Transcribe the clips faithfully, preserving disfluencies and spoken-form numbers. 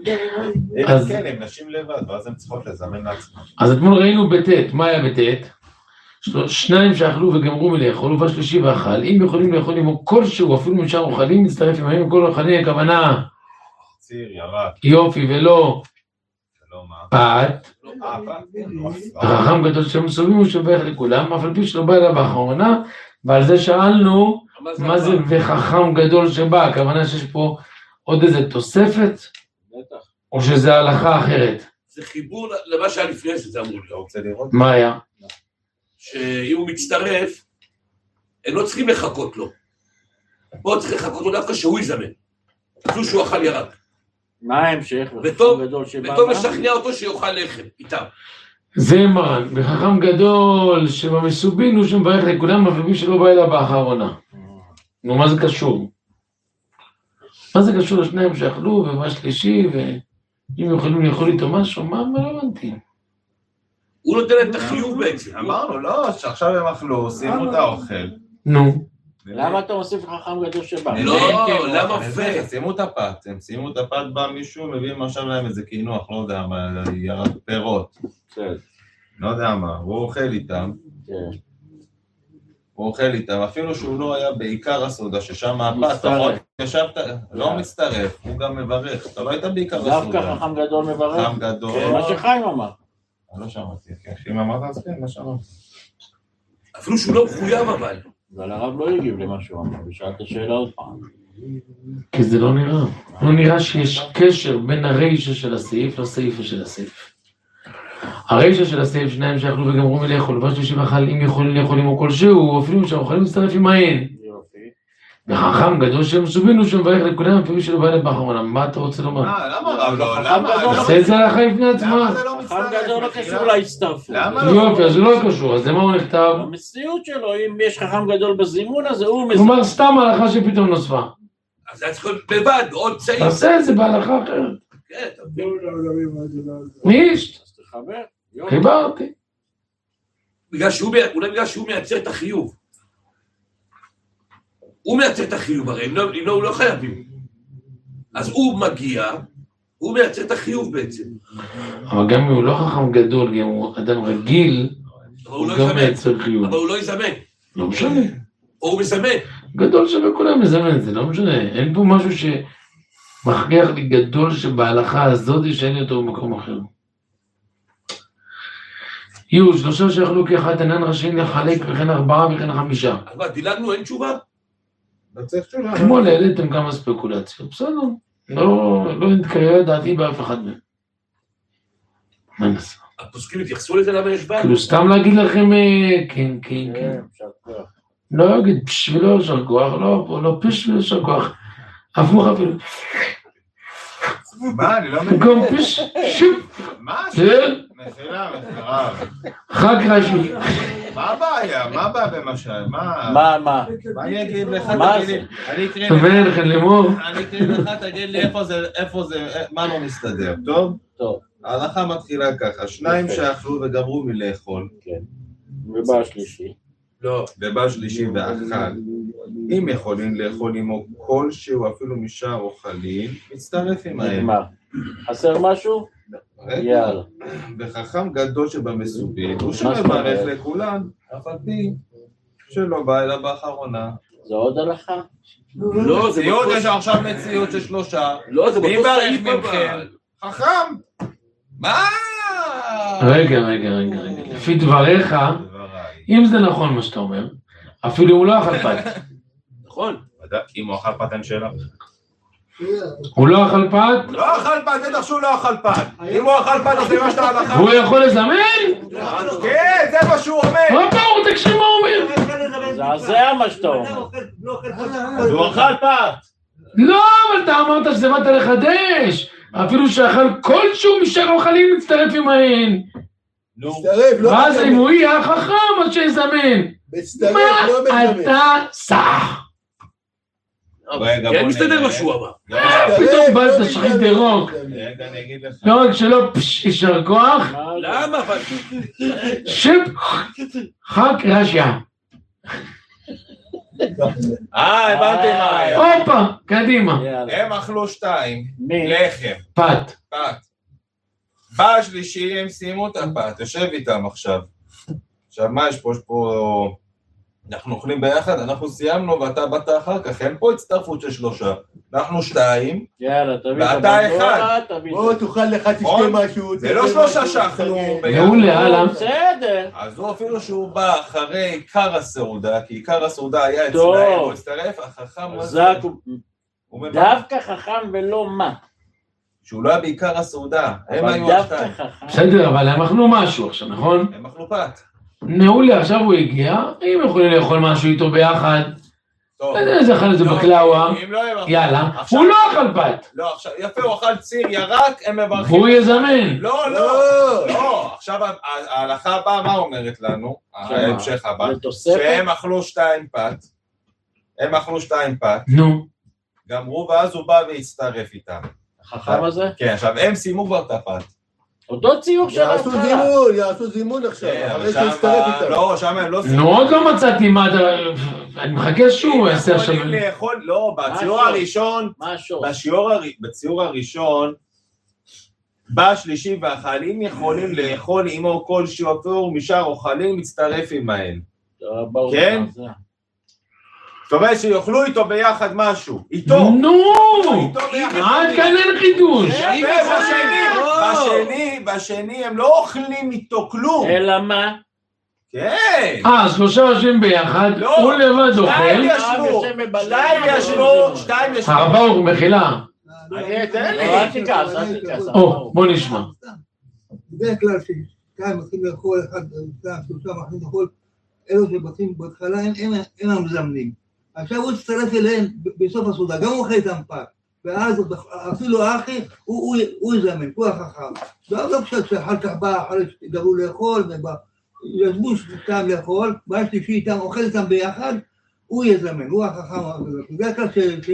כן, הם נשים לבד, ואז הם צריכות לזמן לעצמם. אז אתמול ראינו בטט, מה היה בטט? שניים שאכלו וגמרו מלאכול, ובשלישי ואכל, אם יכולים לאכול עמו כלשהו, אפילו משאר אוכלים, מצטרף עמהם כל אוכלים, הכוונה ציר, ירק. יופי ולא לא מה? פת, פת. חכם גדול שמסובים הוא שבח לכולם, אף על פי שלא בא אליו באחרונה, ועל זה שאלנו, מה זה וחכם גדול שבא, הכוונה שיש פה עוד איזה תוספת, או שזה הלכה אחרת? זה חיבור למה שהיה לפני זה, זה אמור להיות. אתה רוצה לראות? מה היה? שאם הוא מצטרף, הם לא צריכים לחכות לו. פה צריך לחכות לו דווקא שהוא יזמן. אפילו שהוא אכל ירק. מה ההמשך? וטוב לשכנע אותו שיאכל לחם, איתם. זה מרן, וחכם גדול שבמסובין הוא שמברך לכולם, אבל מי שלא בא אליו באחרונה. נו, מה זה קשור? מה זה קשור לשניים שאכלו, ומה שלישי, ואם יכולים לאכול איתו משהו, מה לא הבנתי? הוא נותן להם את החיוב בעצם. אמרנו, לא, שעכשיו הם אכלו, שימו את האוכל. נו. למה אתה מוסיף חכם גדול שבא? לא, למה פה? שימו את הפת, הם שימו את הפת, בא מישהו, מביאים עכשיו להם איזה קינוח, לא יודע מה, ירק פירות. לא יודע מה, הוא אוכל איתם. הוא אוכל איתם, אפילו שהוא לא היה בעיקר הסעודה, ששם הפת, ישבת, לא מצטרף, הוא גם מברך, אתה לא היית בעיקר הסעודה. דווקא חכם גדול מברך? חכם גדול. זה מה שחיים אמר. אני לא שמעתי, אם אמרת אז כן, מה שמעתי. אפילו שהוא לא מחויב אבל. אבל הרב לא הגיב למה שהוא אמר, ושאלת שאלה עוד פעם. כי זה לא נראה. לא נראה שיש קשר בין הריישה של הסעיף לסעיפה של הסעיף. הריישה של הסעיף, שניים שאכלו וגמרו מלאכול, והשלישי ואכל, אם יכולים לאכול עמו כלשהו, אפילו שאוכלים להצטרף עמהן. וחכם גדול שהם סובינו שמברך לכולם, אפילו שלא בא אליו באחרונה. מה אתה רוצה לומר? אה, למה רב לא? למה? עשה את זה הלכה לפני עצמה. למה זה לא מצטרף? חכם גדול לא קשור להצטרפות. יופי, אז זה לא קשור, אז למה הוא נכתב? המציאות שלו, אם יש חכם גדול בזימון, אז הוא מזימון. כלומר, סתם הלכה שפתאום נוספה. אז זה צריך להיות לבד, עוד צעיר. תעשה את זה בהלכה אחרת. כן, נישט. אז תחבר. חיברתי. אולי בגלל שהוא מייצר את החיוב. הוא מייצר את החיוב הרי, אם לא, הוא לא חייבים. אז הוא מגיע, הוא מייצר את החיוב בעצם. אבל גם אם הוא לא חכם גדול, גם הוא אדם רגיל, הוא גם מייצר חיוב. אבל הוא לא יזמן. לא משנה. או הוא מזמן. גדול שבכולם מזמן, זה לא משנה. אין פה משהו שמכריח לי גדול שבהלכה הזאת שאין לי אותו במקום אחר. יהיו שלושה שאכלו כאחד אינן רשאים לחלק וכן ארבעה וכן חמישה. אז מה, דילגנו, אין תשובה? אתמול העליתם כמה ספקולציות, בסדר. לא נתקרא דעתי באף אחד מהם. מה נעשה? הפוסקים התייחסו לזה למה יש בעיה? כאילו סתם להגיד לכם כן, כן, כן. לא אגיד פש ולא ישר כוח, לא פש ולא ישר כוח. הפוך אפילו. מה, אני לא מבין. במקום פש, שופ. מה? כן. מחילה, מחילה. חג רשמי. מה הבעיה? מה הבעיה במשל? מה? מה, מה? מה אני אגיד לך? מה זה? אני אקריא לך. תבין לכם לאמור. אני אקריא לך, תגיד לי איפה זה, איפה זה, מה לא מסתדר, טוב? טוב. ההלכה מתחילה ככה, שניים שאכלו וגמרו מלאכול. כן. ובא השלישי. לא. ובא שלישי ואכל. אם יכולים לאכול עמו כלשהו, אפילו משאר אוכלים, מצטרף עמהם. מה? חסר משהו? יאללה. וחכם גדול שבמסובים, הוא שמברך לכולם, אף על פי שלא בא אליו באחרונה. זה עוד הלכה? לא, זה ציוד, יש עכשיו מציאות של שלושה. לא, זה מי בכל ברך סעיף מכם? חכם! מה? רגע, רגע, רגע, רגע. לפי דבריך, אם זה נכון מה שאתה אומר, אפילו הוא לא אכל פת. נכון. אם הוא אכל פת אין שאלה. הוא לא אכל פת? לא אכל פת, בטח שהוא לא אכל פת. אם הוא אכל פת, אז זה מה שאתה הלכה. והוא יכול לזמן? כן, זה מה שהוא אומר. מה פעור, תקשיב מה הוא אומר? זה מה שאתה אומר. הוא אכל פת. לא, אבל אתה אמרת שזה באת לחדש. אפילו שאכל כלשהו משאר אוכלים מצטרף עמהן. מצטרף, לא ואז אם הוא יהיה חכם, אז שיזמן. מצטרף, מה לא מזמן. אתה סח? כן, מסתדר מה שהוא אמר. פתאום באת שחית דירוק. רגע, אני אגיד לך. לא רק שלא פש, יישר כוח. למה? שפ, חק רשיה. אה, הבנתי מה היה. הופה, קדימה. הם אכלו שתיים, מי? לחם, פת. פת. בא השלישי, הם סיימו את הפת, יושב איתם עכשיו. עכשיו, מה יש פה? יש פה... אנחנו אוכלים ביחד, אנחנו סיימנו ואתה באת אחר כך, אין פה הצטרפות של שלושה. אנחנו שתיים, יאללה, תביא ואתה אחד. בוא תאכל לך תשתה משהו. זה לא שלושה שאכלו ביחד. מעולה, הלאה. בסדר. אז הוא אפילו שהוא בא אחרי עיקר הסעודה, כי עיקר הסעודה היה טוב. אצלהם, הוא הצטרף, החכם חזק, הוא- הוא מבא, דווקא חכם ולא מה. שהוא לא היה בעיקר הסעודה, הם אבל היו דווקא השתיים, חכם. בסדר, אבל הם אכלו משהו עכשיו, נכון? הם אכלו פת. מעולה, עכשיו הוא הגיע, אם יכולים לאכול משהו איתו ביחד, טוב. איזה אכל את זה לא, בקלאווה, אם לא, הם אכלו- יאללה, עכשיו- הוא לא אכל פת, לא, עכשיו, יפה, הוא אכל ציר ירק, הם מברכים. והוא יזמן. לא, לא, לא. לא, עכשיו ה- ההלכה הבאה, מה אומרת לנו? ההמשך הבא, זה תוספת? שהם אכלו שתיים פת, הם אכלו שתיים פת, נו, גמרו, ואז הוא בא והצטרף איתם. החכם הזה? כן, עכשיו, הם סיימו כבר את הפת. אותו ציור של יעשו ההתחלה. זימון, יעשו זימון עכשיו, כן, אחרי אבל שמה- שהצטרף איתם. לא, שם הם לא נו, עוד לא מצאתי מה אתה... אני מחכה שהוא יעשה עכשיו... יכולים לאכול, לא, בציור השור? הראשון, מה השור? בשיעור הר- בציור הראשון, בא השלישי והחיילים יכולים לאכול עמו כל שיעור משאר אוכלים, מצטרף עמהם. טוב, ברור, כן? זה. זאת אומרת שיאכלו איתו ביחד משהו, איתו. נו, איתו ביחד. עד כאן אין חידוש. ובשני, בשני, בשני הם לא אוכלים איתו כלום. אלא מה? כן. אה, שלושה יושבים ביחד, לא. הוא לבד אוכל. שתיים ישבו, יושב בבלד. שתיים ישבו, שתיים ישבו. הרב ברוך מחילה. אני אתן לא, אל לי. תכעס, אל תכעס. או, בוא נשמע. בדרך כלל ששתיים מתחילים לאכול, אחד, שתיים, שלושה מתחילים לאכול, אלו שבתים בהתחלה הם, הם, הם המזמנים. עכשיו הוא הצטרף אליהם ב- בסוף הסעודה, גם הוא אוכל איתם פת, ואז אפילו האחי, הוא, הוא, הוא יזמן, הוא החכם. לא לא פשוט שאחר כך בא, אחרי שגרו לאכול, ובא, ישבו שתיים לאכול, בא שלישי איתם, אוכל איתם ביחד, הוא יזמן, הוא החכם. בדרך כלל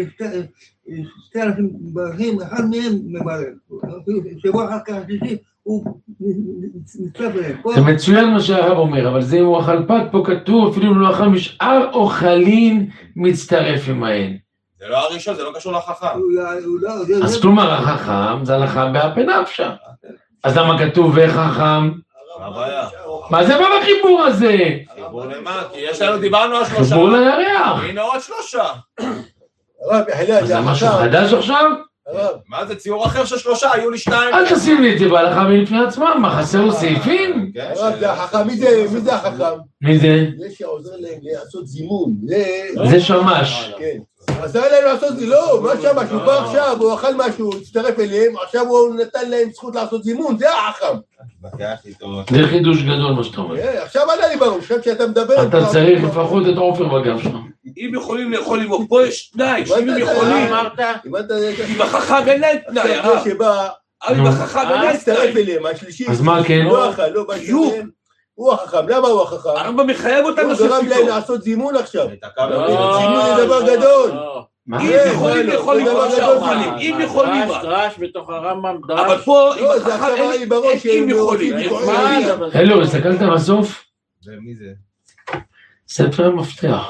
ששתי אנשים מברכים, אחד מהם מברך. שבוע אחר כך השלישי, הוא מצטרף אליהם. זה מצוין מה שהרב אומר, אבל זה אם הוא אכל פת, פה כתוב, אפילו אם לא אכל משאר אוכלים, מצטרף עמהם. זה לא הראשון, זה לא קשור לחכם. אז כלומר, החכם זה הלכה באפי נפשא. אז למה כתוב וחכם? מה הבעיה? מה זה בא בחיבור הזה? חיבור למה? כי יש לנו, דיברנו על שלושה. חיבור לירח. הנה עוד שלושה. הרב, יחלה, אז זה משהו חדש עכשיו? הרב, מה זה ציור אחר של שלושה? היו לי שתיים. אל תשים לי את זה בהלכה מלפני עצמם, מה חסר סעיפים? כן, הרב, זה החכם, מי זה, מי זה החכם? מי זה? זה שעוזר להם לעשות זימון, זה... זה שמש. כן. עזר להם לעשות זימון, לא, מה שמש, הוא בא עכשיו, הוא אכל משהו, הוא הצטרף אליהם, עכשיו הוא נתן להם זכות לעשות זימון, זה החכם. מתווכח איתו. זה חידוש גדול מה שאתה אומר. אה, עכשיו עלה לי ברור, עכשיו כשאתה מדבר... אתה צריך לפחות את עופר בגב שלך. אם יכולים לאכול עמו, פה יש תנאי, שאם הם מה יכולים, אמרת? הבנת? עם החכם אין להם תנאי, עכשיו הרב. זה שבא, אבל עם החכם אין להם הצטרף תנאי. אליהם, השלישי, אז מה כן? לא אכל, לא בא חיוב. שכן, הוא החכם, למה הוא החכם? הרמב"ם מחייב אותם הוא לעשות גרם להם איתו. לעשות זימון עכשיו. את הקו לא, הזה. זימון זה דבר לא, גדול. לא. מה? אם כן, יכולים לא, לאכול זה עמו דבר שלושה גדול. אוכלים, אם יכולים, דרש, דרש בתוך הרמב"ם, אבל דרש. פה עם לא, זה החכם עכשיו אין לי בראש אם יכולים. שהם הם רוצים יכולים. לקרוא לי. הלו, הסתכלת בסוף? ומי זה? ספר המפתח.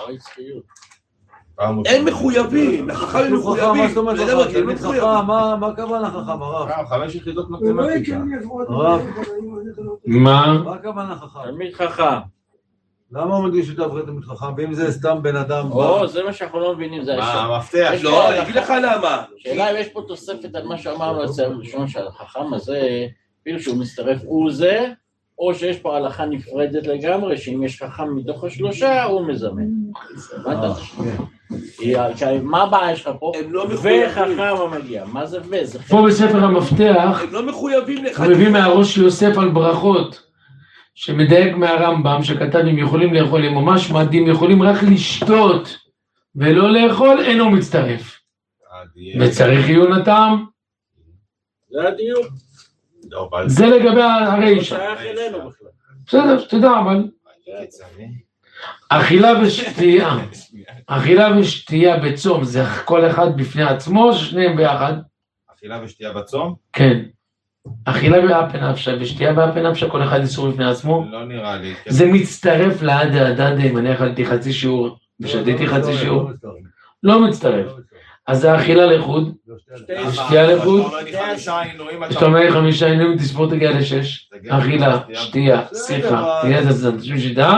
פעם אין ראשונה. מחויבים, החכם הם מחויבים. מה זאת אומרת אתה יודע מה, חכם? כי הם תלמיד מחויבים. חכם, מה מה הכוונה חכם, הרב? פעם, חמש יחידות הוא לא מתמטיקה. יקן יכולת. הרב. מה? מה הכוונה חכם? תלמיד חכם. למה הוא מדגיש את אברי תלמיד חכם? ואם זה סתם בן אדם... או, זה מה שאנחנו לא מבינים, זה מה, השם. המפתח? יש לא, פה אני אגיד לך למה. שאלה אם יש פה תוספת על מה שאמרנו אצל הראשון, שהחכם הזה, אפילו שהוא מצטרף הוא זה, או שיש פה הלכה נפרדת לגמרי, שאם יש חכם מתוך השלושה, הוא מזמן. מה אתה חושב? מה הבעיה יש לך פה? הם לא מחויבים. וחכם המגיע. מה זה ו? זה פה בספר המפתח, הם לא מחויבים הוא לאחד. מביא מהראש יוסף על ברכות, שמדייק מהרמב"ם, שכתב אם יכולים לאכול, הם ממש מדהים, יכולים רק לשתות ולא לאכול, אינו מצטרף. וצריך עיון הטעם, זה הדיוק. לא, אבל- זה לגבי לא הרישה. שייך אלינו בכלל. בסדר, שתדע, אבל אכילה ושתייה, אכילה ושתייה בצום, זה כל אחד בפני עצמו, שניהם ביחד? אכילה ושתייה בצום? כן. אכילה באפי נפשא ושתייה באפי נפשא, כל אחד איסור בפני עצמו. לא נראה לי. זה מצטרף לעדה הדדה, אם אני אכלתי חצי שיעור ושתיתי חצי שיעור. לא מצטרף. אז זה אכילה לחוד, שתייה לחוד, שאתה אומר חמישה עינויים, תספור תגיע לשש, אכילה, שתייה, שיחה, נעילת הסנדק, שום שיטה,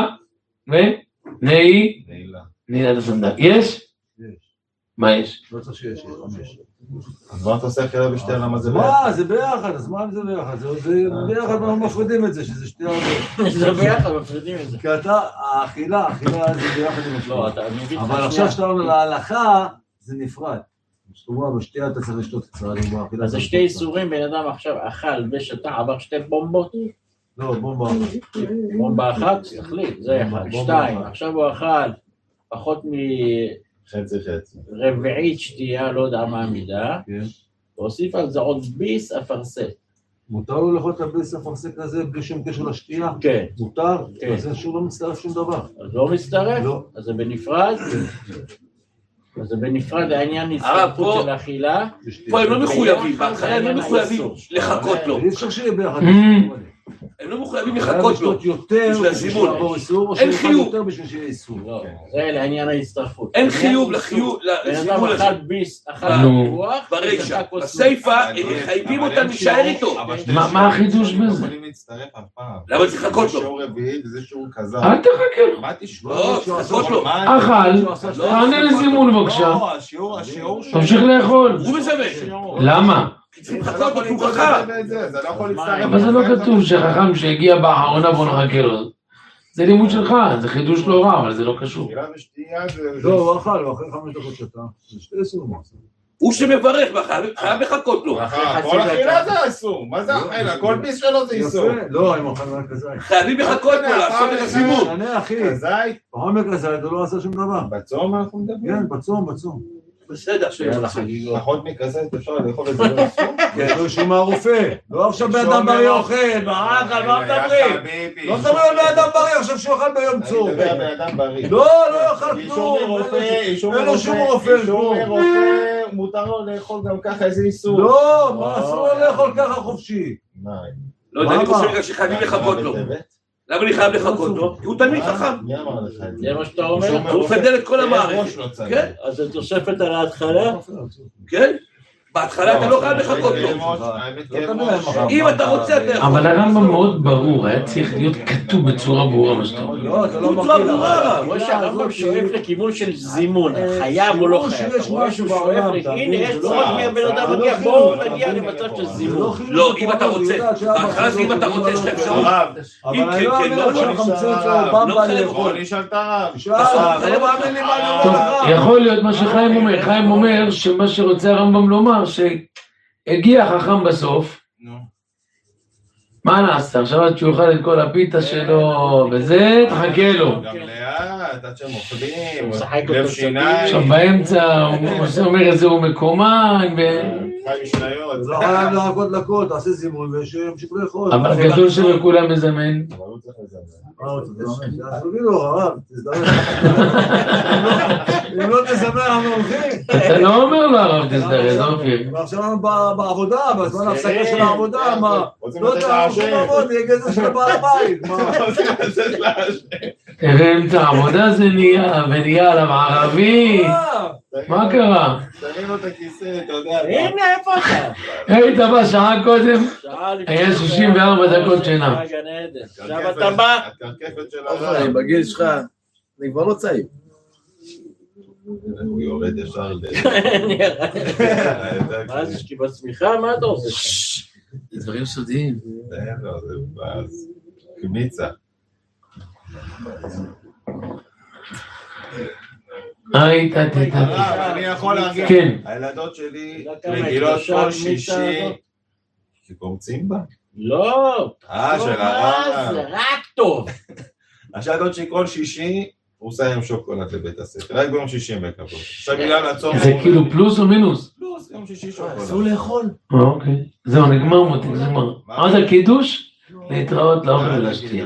ונעי, נעילת הסנדק. יש? מה יש? לא צריך שיש, חמש. אז מה אתה עושה אכילה ושתייה? למה זה ביחד? מה, זה ביחד, אז מה אם זה ביחד? זה ביחד, אנחנו מפרידים את זה, שזה שתייה הרבה. זה ביחד, מפרידים את זה. כי אתה, האכילה, האכילה זה ביחד עם השתייה. לא, אתה מבין. אבל עכשיו שאתה אומר להלכה, זה נפרד. שתורה בשתייה אתה צריך לשתות קצרה. אז זה שתי איסורים, בן אדם עכשיו אכל ושתה, עבר שתי בומבות? לא, בומבה. בומבה אחת, תחליט, זה אחד. שתיים, עכשיו הוא אכל פחות מ... חצי חצי. רביעית שתייה, לא יודע מה המידה, והוסיף על זה עוד ביס אפרסק. מותר לו לאכול את הביס אפרסק הזה בלי שום קשר לשתייה? כן. מותר? כן. אז זה שוב לא מצטרף שום דבר. אז לא מצטרף? לא. אז זה בנפרד? אז זה בנפרד העניין הצטרפות של האכילה? פה הם לא מחויבים, בהתחלה הם לא מחויבים לחכות לו. אי אפשר שיהיה ביחד. הם לא מחויבים לחכות לו. יותר בשביל הזימון. אין חיוב. יותר בשביל שיהיה איסור. לא, זה לעניין ההצטרפות. אין חיוב לחיוב, בן אדם לזימון הזה. אכל ביס, אכל פיתוח, ברישה. בסייפה, הם מחייבים אותם להישאר איתו. מה החידוש בזה? לא יכולים להצטרף אף פעם. למה צריך לחכות זה לו? שיעור רביעי וזה שיעור כזר. אל תחכה לו. מה תשמע? לא, צריך לחכות לו. אכל, תענה לזימון בבקשה. לא, השיעור, השיעור שלו. תמשיך לאכול. הוא מזמן. למה? צריכים לחכות לו כי הוא חכם. זה לא יכול להצטרף. אבל זה לא כתוב שחכם שהגיע באחרונה בוא נחכה לו. זה לימוד שלך, זה חידוש לא רע, אבל זה לא קשור. אכילה ושתייה זה... לא, הוא אכל, הוא אחרי חמש דקות שתה. זה שתי איסור מה. הוא שמברך, חייב לחכות לו. כל אכילה זה אסור. מה זה אכילה? כל ביס שלו זה איסור. יפה. לא, אם אוכל רק כזית. חייבים לחכות לו, לעשות את הסימון. שנה אחי. כזית? בעומק כזית הוא לא עשה שום דבר. בצום אנחנו מדברים? כן, בצום, בצום. בסדר, פחות מכזית אפשר לאכול את זה לא אסור? כן, לא אישור מהרופא. לא עכשיו בן אדם בריא אוכל, מה מה מדברים? לא מדברים על בן אדם בריא עכשיו שהוא אוכל ביום צור. אני מדבר על בן אדם בריא. לא, לא יאכל אישור כלום. מרופא, אישור אין לו שום רופא. אישור מרופא, מותר לו לאכול גם ככה איזה איסור. לא, מה אסור לו לאכול ככה חופשי? לא יודע, אני חושב רגע שחייבים לחכות לו. למה אני חייב לחכות לו? כי הוא תלמיד חכם. מי אמר לך את זה? זה מה שאתה אומר? הוא מסדר את כל המערכת. כן, אז זה תוספת על ההתחלה? כן. בהתחלה אתה לא חייב לחכות לו. אם אתה רוצה, אתה יכול. אבל הרמב"ם מאוד ברור, היה צריך להיות כתוב בצורה ברורה מה שאתה אומר. לא, אתה לא הוא צורה מרגיל. ברורה. רואה שהרמב"ם שואף לכיוון של זימון, חייב או לא חייב. אתה רואה שהוא שואף לכיוון, הנה יש לא רק מהבן אדם מגיע, בואו נגיע למצב של זימון. לא, אם אתה רוצה. בהתחלה זה אם אתה רוצה, יש לך אפשרות. אם אבל אני כן, לא כן, מאמין לא לך שהחמצן שלו במבה לאכול. בוא נשאל את הרב. אתה לא מאמין לי מה אני טוב, אומר לך. יכול להיות מה שחיים אומר, חיים אומר שמה שרוצה הרמב"ם לומר, שהגיע חכם בסוף, מה נעשה? עכשיו עד שהוא יאכל את כל הפיתה שלו וזה, תחכה לו. גם לאט, עד שהם אוכלים, משחק לב אותו שיניים, עכשיו באמצע, הוא אומר את זה הוא מקומן, חי משניות. לא חייב לחכות דקות, תעשה זימון ושימשיך לאכול. אבל הגדול שבכולם מזמן. אבל הוא צריך לזמן. אה, אז תגיד לו, הרב, תזדרז. אם לא תזמן, אנחנו הולכים. אתה לא אומר לו הרב תזדרז, אופיר. ועכשיו אנחנו בעבודה, בזמן ההפסקה של העבודה, מה? רוצים לא לתת יודע, אנחנו לעשן. לעבוד, נהיה גזר של בעל הבית, מה? רוצים לתת לעשן. תראה את העבודה זה נהיה, ונהיה עליו ערבי. מה קרה? שמים לו את הכיסא, אתה יודע. הנה, איפה אתה? היית בא שעה קודם? שעה לפני. היה שישים וארבע דקות שינה. גן עדן. עכשיו אתה בא. הקרקפת של אני הרב. בגיל שלך, אני כבר לא צעיר. הוא יורד ישר ל... מה זה, כי בצמיחה, מה אתה עושה? זה דברים סודיים. זה לא, זה באז. קמיצה. היית, היית, הרב, אני יכול להגיד. כן. הילדות שלי כמה רגילות התקשרת כל מיצה שישי. הזאת? שקומצים בה? לא. אה, של מה הרב. זה, רק טוב. השאלות שלי כל שישי, הוא עושה עם שוקולד לבית הספר. רק ביום שישי הם מקבלות. עכשיו בגלל הצום... זה כאילו פלוס או מינוס? פלוס, יום שישי שוקולד. אסור לאכול. אה, אוקיי. זהו, נגמר מותק, נגמר. מה זה קידוש? להתראות לאוכל ולשתייה.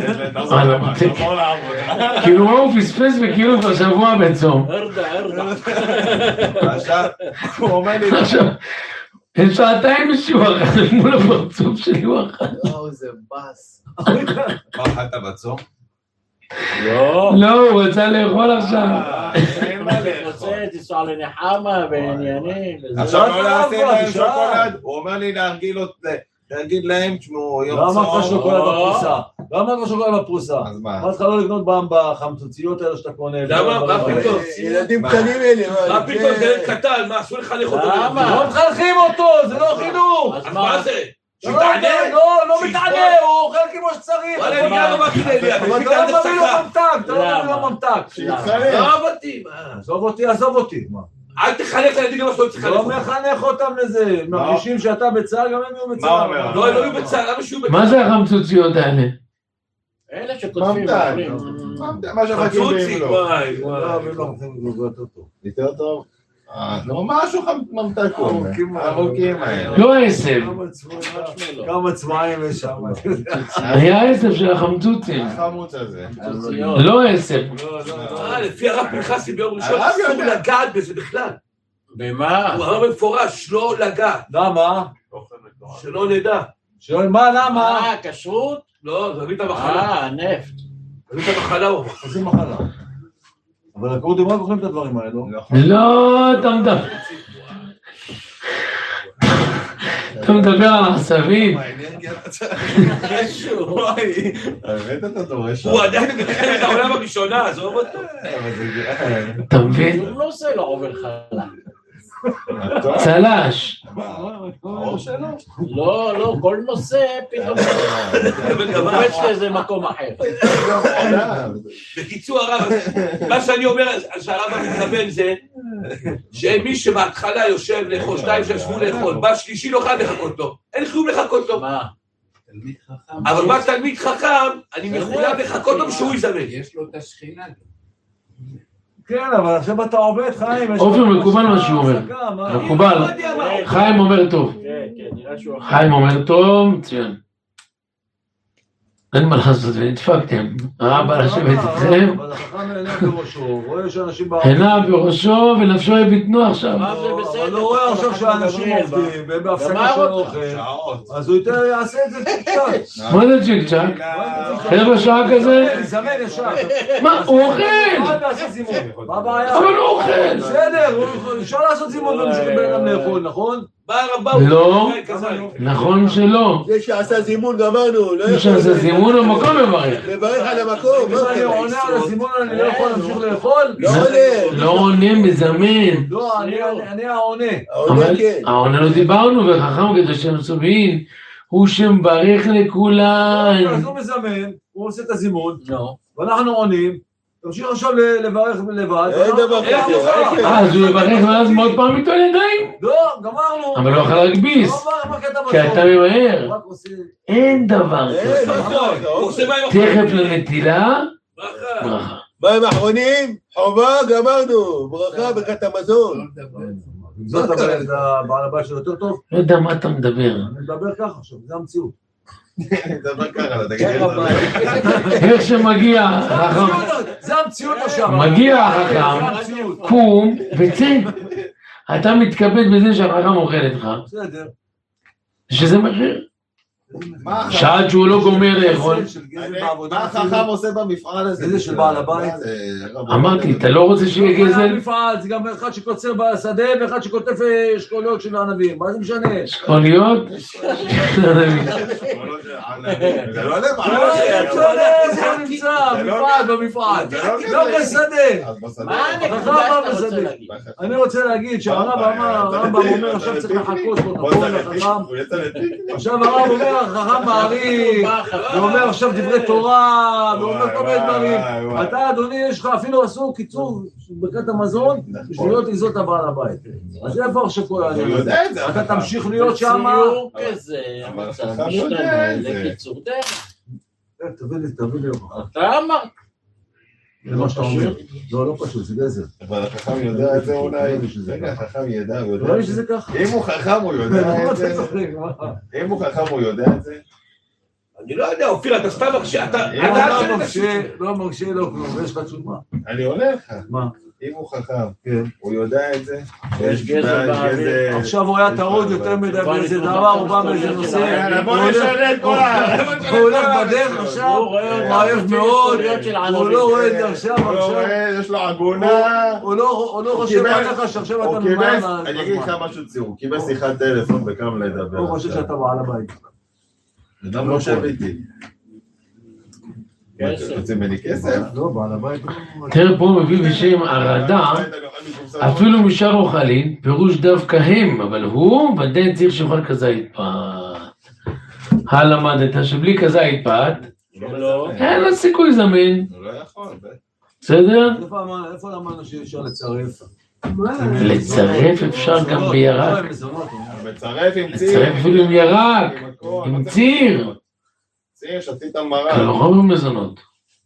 כאילו מה הוא פספס וכאילו כבר שבוע בצום. ארדה, ארדה. עכשיו, הוא אומר לי... עכשיו, אין שעתיים שהוא אכל מול הפרצוף שלי הוא אכל. לא, זה בס. מה אכלת בצום? לא. לא, הוא רצה לאכול עכשיו. אין מה אני לאכול. רוצה, תיסוע לנחמה ועניינים. וזה. עכשיו לא לא נעשה תעבוד, להם תשאל. שוקולד, הוא אומר לי להרגיל אות- להגיד להם, תשמעו, יום לא אמרת צהר. שוקולד בפרוסה. לא אמרת שוקולד בפרוסה. אז מה? אמרת לך לא לקנות בהם בחמצוציות האלה שאתה קונה. למה? מה פתאום? ילדים קטנים אלה. מה פתאום, זה ילד קטן, מה, אסור לחנך אותו? למה? לא מחנכים אותו, זה לא חינוך. אז אז מה? מה זה? לא, שיתענה? לא, לא שיסבול. מתענה, הוא אוכל כמו שצריך. וואלה, אני גם אמרתי לי, אבל אני אתה לא פיתן מביא לו הפסקה. ממתק, אתה לא מביא לו למה? ממתק. שיתחלק. לא אותי, מה? עזוב אותי, עזוב אותי. מה? אל תחנך את הילדים גם שאתה לא צריך לחנך לא אותם. מחנך אותם לזה, מרגישים שאתה בצה"ל, גם הם יהיו בצה"ל. מה אומר? לא, הם לא יהיו בצהר, למה שיהיו בצהר? מה זה החמצוציות האלה? אלה שכותבים, ממתק. אוכלים. מה שמחכים חצוצי, באים לו. וואי, לא, וואי. הם לא מחנכים אותו יותר טוב. יותר טוב? אה, נו, משהו ממתק הוא אומר. ארוכים האלה. ארוכים האלה. לא עשב. כמה צבעים- כמה צבעים יש שם. היה עשב של החמצוצים. החמוץ הזה. חצוציות. לא עשב. אה, לפי הרב פנחסי ביום ראשון, הרב אסור יודע. לגעת בזה בכלל. במה? הוא אמר במפורש, לא לגעת, למה? שלא נדע. שואל מה, למה? אה, כשרות? לא, זה מביא את המחלה. אה, הנפט. מביא את המחלה, הוא אמר. עושים מחלה. אבל הכורדים רק אוכלים את הדברים האלו. לא, אתה מדבר. אתה מדבר על העשבים. משהו. וואי, האמת אתה דורש. הוא עדיין במלחמת העולם הראשונה, עזוב אותו. אתה מבין? הוא נושא לא עובר חלה. צל"ש. האור שלו? לא, לא, כל נושא פתאום קופץ לאיזה מקום אחר. בקיצור הרב, מה שאני אומר, שהרב מתכוון זה, שמי שבהתחלה יושב לאכול, שתיים שישבו לאכול, בא שלישי לא חייב לחכות לו, אין חיוב לחכות לו. מה? אבל בא תלמיד חכם, אני מחויב לחכות לו ושהוא יזמן. יש לו את השכינה. כן, אבל עכשיו אתה עובד, חיים. יש עופר, לך מקובל מה הפסקה, שהוא אומר. הפסקה, מה? מקובל. לא יודע מה. חיים אומר טוב. כן, כן, נראה שהוא אחר. חיים אומר טוב, מצוין. אין מה לעשות, ונדפקתם. הרב בא לשבת איתכם, אבל החכם עיניו בראשו, רואה שאנשים בעבודה. עיניו בראשו ונפשו בבטנו עכשיו. מה זה בסדר? אבל הוא רואה עכשיו שאנשים עובדים, והם בהפסקה גמר של אותך. אוכל, שעות. אז הוא יותר יעשה את זה קצת. מה זה צ'יק צ'אק? רבע שעה כזה? זמן ישר. מה, הוא אוכל! מה נעשה זימון? מה הבעיה? אבל הוא אוכל! בסדר, הוא- אפשר לעשות זימון וממשיכים בן אדם לאכול, נכון? בא הרב הוא לא. כזה. נכון שלא. זה שעשה זימון גמרנו, לא מי שעשה זימון במקום מברך. מברך על המקום, אם מה אני קרה? עונה על הזימון אני לא יכול להמשיך לאכול? לא עולה. לא עונה, מזמן. לא, אני- אני אני העונה. העונה אבל כן. העונה לא דיברנו, וחכם כדי שהם סובין, הוא שמברך לכולם. אז הוא מזמן, הוא עושה את הזימון, נו. ואנחנו עונים, תמשיך עכשיו ל- לברך לבד. אין דבר אין כזה, ארוחה. אין אה, אז הוא יברך ואז עוד פעם איתו ידיים? לא, גמרנו. אבל לא יכול להגביס, לא, מה- מה קטע כי בסוף? אתה ממהר. רק עושה... אין דבר אין, כזה. נכון, הוא עושה מים אחרים. תכף לנטילה, ברכה. ברכה. מים אחרונים, חובה, גמרנו, ברכה, ברכת המזון. זאת הבעיה, זה הבעל הבית שלו יותר טוב. לא יודע מה אתה מדבר. אני מדבר ככה עכשיו, זה המציאות. דבר ככה, תגיד לי. איך שמגיע החכם, זה המציאות עכשיו. מגיע זה החכם, המציאות. קום וצא. אתה מתכבד בזה שהחכם אוכל איתך, בסדר. שזה מחיר. מה החכם- שעד שהוא לא גומר לאכול. של גזל אני- בעבודה, מה החכם עושה במפעל הזה? איזה של בעל הבית? מה זה, הרב? אמרתי, אתה לא רוצה שיהיה זה גזל? המפעל, זה גם אחד שקוצר בשדה ואחד שקוטף אה, אשכולות של הענבים, מה זה משנה? יכול להיות? זה לא לבד. לא, זה לא, זה לא נמצא, זה לא- מפעל במפעל, זה לא לא כזה. בשדה. אז בשדה. מה הנקודה החכם שאתה בשדה. רוצה להגיד? אני רוצה להגיד שהרב אמר, הרמב"ם אומר עכשיו צריך לחכות פה, בוא נכון, נצא לטיק, לחכם. הוא יצא לטיק. עכשיו הרב אומר, החכם מעריך, ואומר עכשיו דברי תורה, ואומר כל מיני דברים. וואי, וואי. אתה, אדוני, יש לך אפילו עשו קיצור ברכת המזון, בשביל להיות לגזול את הבעל הבית. אז איפה עכשיו כל הוא העניין הזה? יודע את זה. אתה החכם. תמשיך להיות שם. ציור כזה, אבל המצב החכם יודע משתנה את זה. לקיצור דרך. תביא לי, תביא לי. אתה אמרת. זה מה שאתה אומר. לא, לא פשוט, זה גזל. אבל החכם יודע את זה אולי. רגע, החכם ידע, הוא יודע נראה לי את זה. שזה ככה. אם הוא חכם הוא יודע מה את זה. אתה צוחק? מה? אם הוא חכם הוא יודע את זה. אני לא יודע, אופיר, אתה סתם מרשה, אתה... אם אתה- לא אתה- מרשה, לא מרשה, לא כלום, ויש לך תשובה. אני עונה לך. מה? אם הוא חכם, הוא יודע את זה. יש גזר באוויר. עכשיו הוא היה טרוד יותר מדי באיזה דבר, הוא בא באיזה נושא. בוא נשנה את כל ה... הוא הולך בדרך עכשיו, הוא עייף מאוד, הוא לא רואה את זה עכשיו, יש לו עגונה. הוא לא חושב עליך שעכשיו אתה ממען. אני אגיד לך משהו ציר, הוא קיבל שיחת טלפון וקם לדבר. הוא חושב שאתה בעל הבית. אדם לא שב איתי. רוצים ממני כסף? לא, בעל הבית. תראה פה מביא בשם הרדה, אפילו משאר אוכלים, פירוש דווקא הם, אבל הוא ודאי צריך שיאכל כזית פת. הלמדת שבלי כזית פת, אין לו סיכוי זמין. הוא לא יכול, בטח. בסדר? איפה למדנו שאפשר לצרף? לצרף אפשר גם בירק. מצרף עם ציר. לצרף אפילו עם ירק, עם ציר. ציר, שתית מרק. אתה לא חומר מזונות.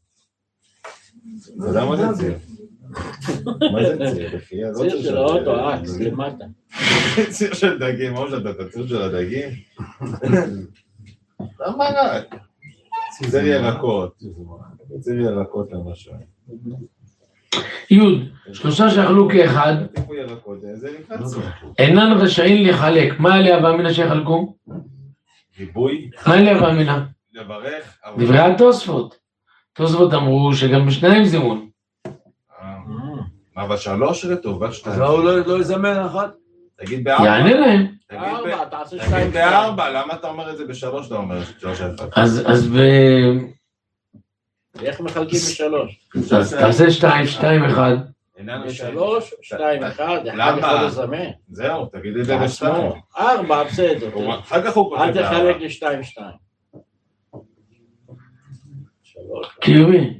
אתה יודע מה זה ציר? מה זה ציר? ציר של האוטו, אקס, למטה. ציר של דגים, מה שאתה את הציר של הדגים? אתה מרק. ציר ירקות. ציר ירקות למשל. יוד, שלושה שאכלו כאחד, אינן רשאים לחלק. מה עליה ואמינה שיחלקו? ריבוי? מה עליה ואמינה? לברך. דברי התוספות. תוספות אמרו שגם בשניים זימון. מה בשלוש רטוב? בשתיים. אז הוא לא יזמן אחת? תגיד בארבע. יענה להם. ארבע, תעשה שתיים. תגיד בארבע, למה אתה אומר את זה בשלוש? אתה אומר שלוש אחד. אז ב... איך מחלקים בשלוש? אז תעשה שתיים, שתיים, אחד. בשלוש, שתיים, אחד, אחד יכול לזמן. זהו, תגיד את זה בשתיים. ארבע, בסדר. אחר כך הוא אל תחלק לשתיים, שתיים. קיומי.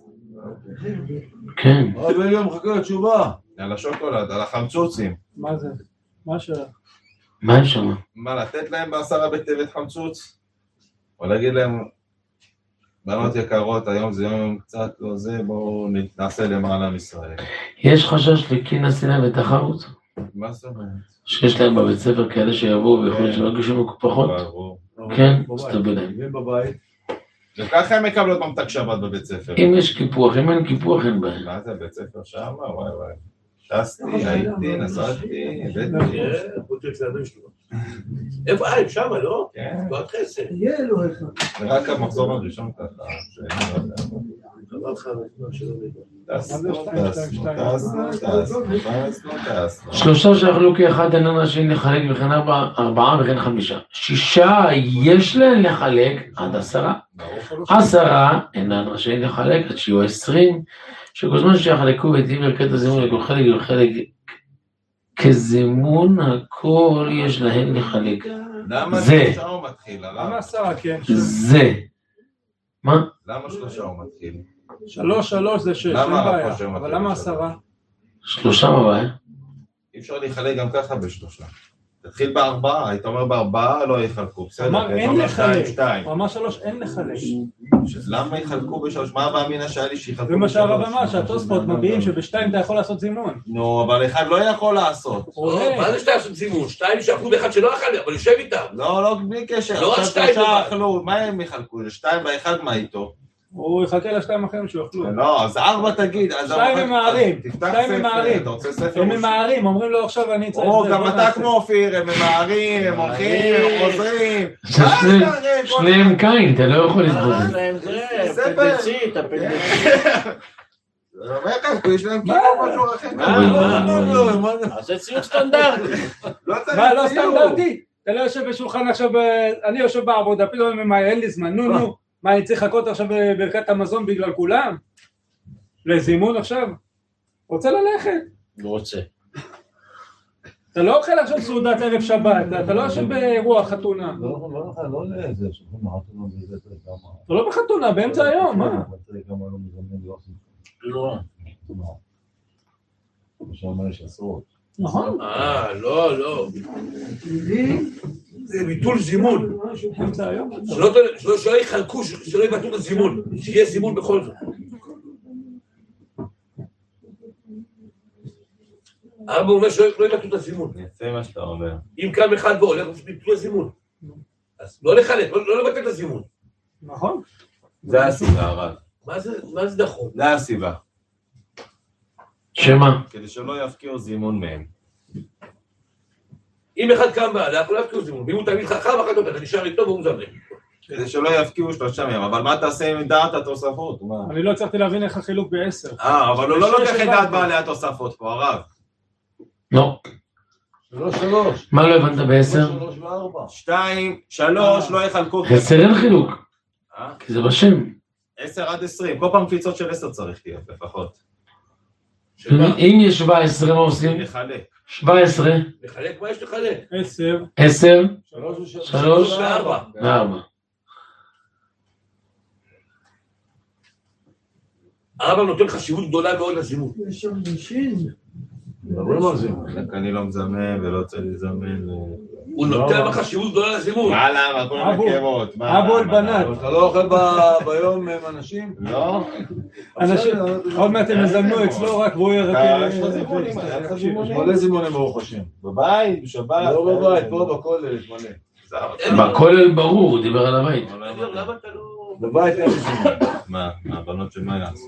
כן. אבל יום מחכה לתשובה. על השוקולד, על החמצוצים. מה זה? מה שאלה? מה יש שם? מה, לתת להם בעשרה בטבת חמצוץ? או להגיד להם, בנות יקרות, היום זה יום קצת לא זה, בואו נעשה למעלה עם ישראל. יש חשש לקנאה שנאה ותחרות? מה זאת אומרת? שיש להם בבית ספר כאלה שיבואו ויכולים שלא יגישו מקופחות? כן, סתבר להם. בבית. וככה הם מקבלות ממתק שבת בבית ספר. אם יש קיפוח, אם אין קיפוח אין בעיה. מה זה, בית ספר שם? וואי וואי. טסתי, הייתי, נסעתי, הבאתי. איפה, אה, שם, לא? כן. בעד חסד. יהיה אלוהיך. זה רק המחזור הראשון ככה. טסנו, טסנו, טסנו, טסנו, טסנו, טסנו. שלושה שאכלו כאחד אינן רשאים לחלק וכן ארבע, ארבעה וכן חמישה. שישה יש להם לחלק עד עשרה. עשרה אינן רשאים לחלק עד שיהיו עשרים. שכל זמן שיחלקו וייתים ערכת הזימון לכל חלק ולחלק כזימון הכל יש להם לחלק. למה זה. שלושה הוא מתחיל? למה עשרה כן? זה. מה? למה שלושה הוא מתחיל? שלוש, שלוש זה שש, אין למה הרב בעיה. חושב מתחיל אבל למה בשלוש? עשרה? שלושה בבעיה. אי אפשר להיחלק גם ככה בשלושה. תתחיל בארבעה, היית אומר בארבעה לא יחלקו, בסדר? אמר היית אין אומר שתיים, לחלק. שתיים. הוא אמר שלוש, אין לחלק. למה יחלקו בשלוש? מה הבאמינה שהיה לי שיחלקו בשלוש? זה מה שהרב אמר, שהתוספות מביאים שבשתיים אתה יכול לעשות זימון. נו, אבל אחד לא יכול לעשות. לא, מה זה שתיים לעשות זימון? שתיים שאכלו באחד שלא אכל, אבל יושב איתם. לא, לא, בלי קשר. לא רק עכשיו שתיים שלושה לבד. אכלו, מה הם יחלקו? שתיים ואחד מה איתו? הוא יחכה לשתיים אחרים שיאכלו. לא, אז ארבע תגיד. אז שתיים ארבע- ממהרים, תפתח שתיים ספר, ממהרים. אתה רוצה ספר? הם ממהרים, אומרים לו עכשיו אני צריך... או, זה, גם בוא אתה נעשה. כמו אופיר, הם ממהרים, הם הולכים, הם חוזרים. שני- שניהם קין, אתה לא יכול לסבול את זה. להם זה, ספר. אפנדצית, אפנדצית. אני אומר לך, יש להם כאילו משהו אחר. אז זה ציוד סטנדרטי. לא צריך מה, לא ציור. סטנדרטי? אתה לא יושב בשולחן עכשיו, ב- אני יושב בעבודה, פתאום אני ממהר, אין לי זמן, נו נו. מה, אני צריך לחכות עכשיו בברכת המזון בגלל כולם? לזימון עכשיו? רוצה ללכת. רוצה. אתה לא אוכל עכשיו סעודת ערב שבת, אתה לא יושב באירוע חתונה. לא, לא, לא לזה, שולחים לחתונה וזה, כמה... אתה לא בחתונה, באמצע היום, מה? תראה כמה לא מזמנים יוסי. לא. שם יש עשרות. נכון. אה, לא, לא. זה ביטול זימון. באמצע היום. שלא שלא- שלא יחלקו, שלא יבטלו את הזימון. שיהיה זימון בכל זאת. אבא אומר שלא יבטלו את הזימון. יפה מה שאתה אומר. אם קם אחד והולך, אז ביטלו הזימון. אז לא לחלק, לא לא לבטל את הזימון. נכון. זה הסיבה, הרב. מה זה מה זה דחוף? זה הסיבה. שמה? כדי שלא יפקיעו זימון מהם. אם אחד קם בהלך, לא יפקיעו זימון. ואם הוא תמיד חכם, אחר כך אתה נשאר איתו והוא מזמן. כדי שלא יפקיעו שלושה מהם, אבל מה תעשה עם דעת התוספות? אני לא הצלחתי להבין איך החילוק בעשר. אה, אבל הוא לא לוקח את דעת בעלי התוספות פה, הרב. לא. שלוש שלוש. מה לא הבנת בעשר? שלוש וארבע. שתיים, שלוש, לא יחלקו. עשר אין חילוק. כי זה בשם. עשר עד עשרים, כל פעם קפיצות של עשר צריך להיות לפחות. אם יש שבע עשרה, מה עושים? לחלק. שבע עשרה. לחלק, מה יש לחלק? עשר. עשר. שלוש שלוש. וארבע. וארבע. הרמב"ם נותן חשיבות גדולה מאוד לזימון. יש שם נשים. מדברים על זה. רק אני לא מזמן ולא רוצה לזמן. הוא נותן חשיבות גדולה לזימון. מה למה? כל המקרות. אבו אל בנת. אתה לא אוכל ביום עם אנשים? לא? אנשים, עוד מעט הם יזמנו אצלו רק והוא יהיה רק... יש לך זימונים, היה לך זימונים. מלא זימונים ברוך השם. בבית, בשבת. לא בבית, פה בכולל יש מלא. בכולל ברור, הוא דיבר על הבית. למה אתה לא... בבית אין זימונים. מה? הבנות של מה יעשו?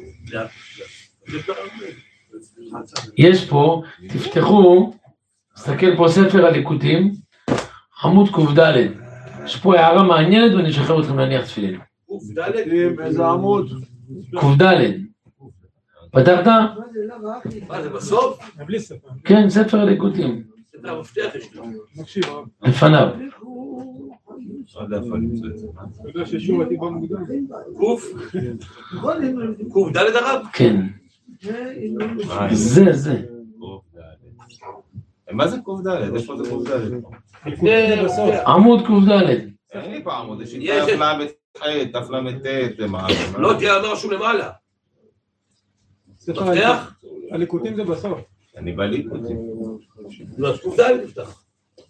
יש פה, תפתחו, תסתכל פה ספר הליקוטים, עמוד ק"ד. יש פה הערה מעניינת ואני אשחרר אתכם להניח תפילין. איזה עמוד? ק"ד. פתחת? מה זה בסוף? בלי ספר. כן, ספר הליקוטים. זה המפתח יש לו. מקשיב. לפניו. לא יודע איפה למצוא את זה. אתה יודע ששוב הייתי במוקדם. קוף? קוף ד' הרב? כן. זה, זה. מה זה ק"ד? איפה זה ק"ד? עמוד ק"ד. אין לי פה עמוד, יש לי תפל"ט, תפל"ט, מה? לא תהיה אמר שהוא למעלה. מפתח? הליקוטים זה בסוף. אני בליקוטים. לא, אז קוף ד' נפתח.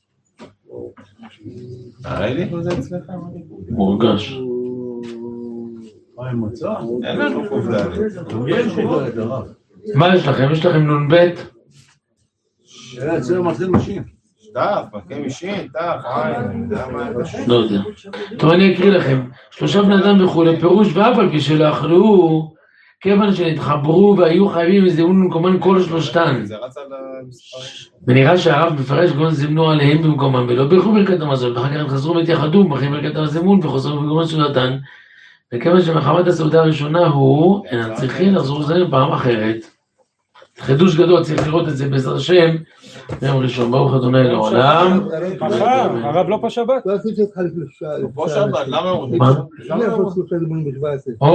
תראה לי איפה זה אצלך? מורגש. מה עם מצא? אין לנו ק"ד. יש ק"ד הרב. מה יש לכם? יש לכם נ"ב? שאלה אצלנו מתחיל משים. תף, מכה משין, תף, עין. לא יודע. טוב, אני אקריא לכם. שלושה בני אדם וכולי, פירוש ואף על פי שלא אכלו, כיוון שנתחברו והיו חייבים לזימון במקומן כל שלושתן. זה רץ על המספרים. ונראה שהרב מפרש כגון זימנו עליהם במקומם, ולא בירכו ברכת המזון, ואחר כך הם חזרו והתייחדו, ומברכים ברכת הזימון וחוזרים במקומן סעודתן. וכיוון שמחמת הסעודה הראשונה הוא, אינם צריכים לחזור לזה פעם אחרת. חידוש גדול, צריך לראות את זה בעזרת השם, ביום ראשון, ברוך אדוני לעולם. מחר, הרב לא פה שבת. לא עשיתי אותך לפני שעה. פה שבת, למה הוא? מה? לפני שעה זמנים בשבע עשרה.